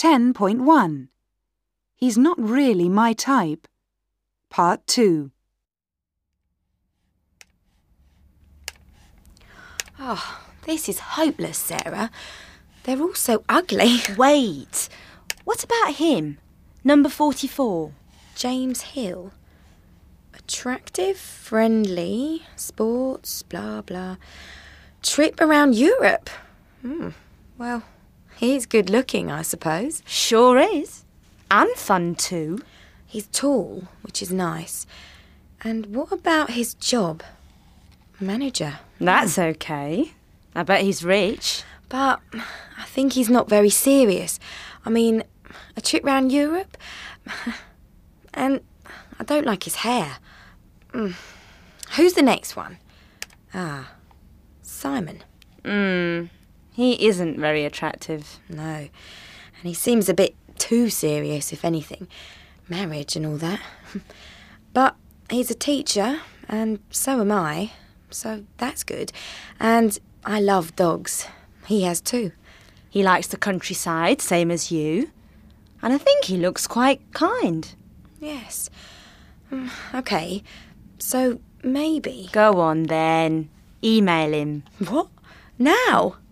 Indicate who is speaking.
Speaker 1: 10.1. He's not really my type. Part 2.
Speaker 2: Oh, this is hopeless, Sarah. They're all so ugly.
Speaker 3: Wait. What about him? Number 44.
Speaker 2: James Hill. Attractive, friendly, sports, blah, blah. Trip around Europe. Well, he's good looking, I suppose.
Speaker 3: Sure is. And fun too.
Speaker 2: He's tall, which is nice. And what about his job? Manager.
Speaker 3: That's okay. I bet he's rich.
Speaker 2: But I think he's not very serious. I mean, a trip round Europe? And I don't like his hair. Who's the next one? Simon.
Speaker 3: He isn't very attractive.
Speaker 2: No. And he seems a bit too serious, if anything. Marriage and all that. But he's a teacher, and so am I. So that's good. And I love dogs. He has too.
Speaker 3: He likes the countryside, same as you. And I think he looks quite kind.
Speaker 2: Yes. OK. So maybe...
Speaker 3: Go on then. Email him.
Speaker 2: What? Now?